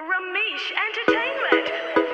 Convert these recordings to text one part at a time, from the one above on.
Ramesh Entertainment.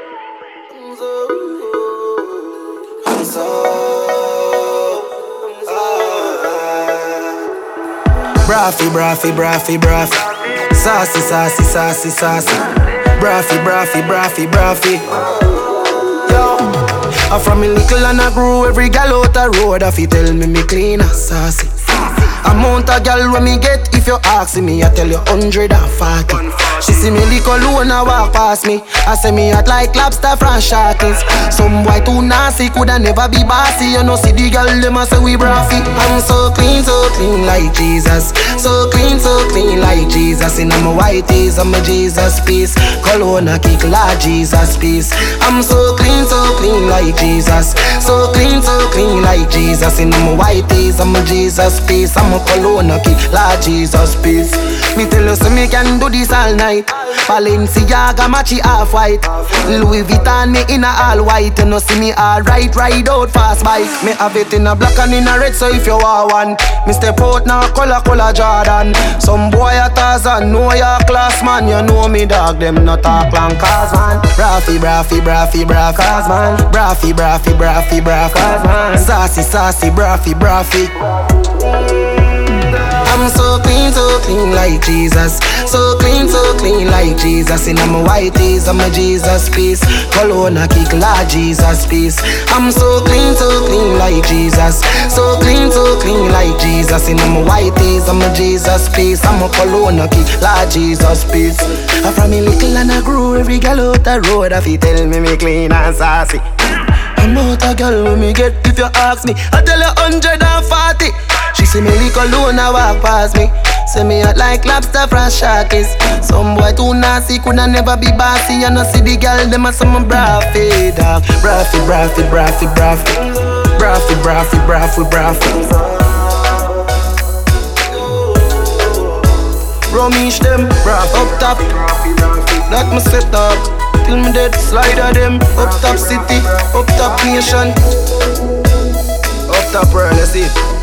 Braffy, braffy, braffy, braffy. Saucy, saucy, saucy, saucy. Braffy, braffy, braffy, braffy. Yo, I'm from a little and I grew every gal out the road. If you tell me clean and saucy. Amount of gal when me get, if you ask me, I tell you 140. She see me lick alone and walk past me. I say me hot like lobster from Sharkies. Some boy too nasty, coulda never be bossy. You know see the gal them a say we braffy. I'm so clean like Jesus. So clean like Jesus. In my white tees, I'm a Jesus piece. Cologne a kick like Jesus piece. I'm so clean like Jesus. So clean like Jesus. In my white tees, I'm a Jesus piece. I'm a cologne a kick like Jesus piece. Me tell you so me can do this all night. Balenciaga matchy half white. Louis Vuitton me in a all white. You know see me alright, ride out fast bike. Me have it in a black and in a red, so if you want one, me step out now color Jordan. Some boy a Tarzan, know your class man. You know me dog, them not talk long cars man. Braffy, braffy, braffy, braffy cars man. Braffy, braffy, braffy, braffy cars man. Saucy, saucy, braffy, braffy. I'm so clean like Jesus. So clean like Jesus. In my white tees, I'm a Jesus piece. Cologne a kick like Jesus piece. I'm so clean like Jesus. So clean like Jesus. In my white tees, I'm a Jesus piece. I'm a cologne a kick like Jesus piece. I'm from a little and I grew every gal out the road. If you tell me clean and saucy. I'm out a girl when me get, if you ask me, I tell you 140. She see me lick alone and walk past me. Say me hot like lobster from Sharkies. Some boy too nasty, coulda never be bossy. You know see the girl, them a some braffy dog. Braffy, braffy, braffy, braffy. Braffy, braffy, braffy, braffy. Ramesh them, braff up top. That me set up. Till me dead, slide of them. Up top city, up top nation. Up top world, let's see.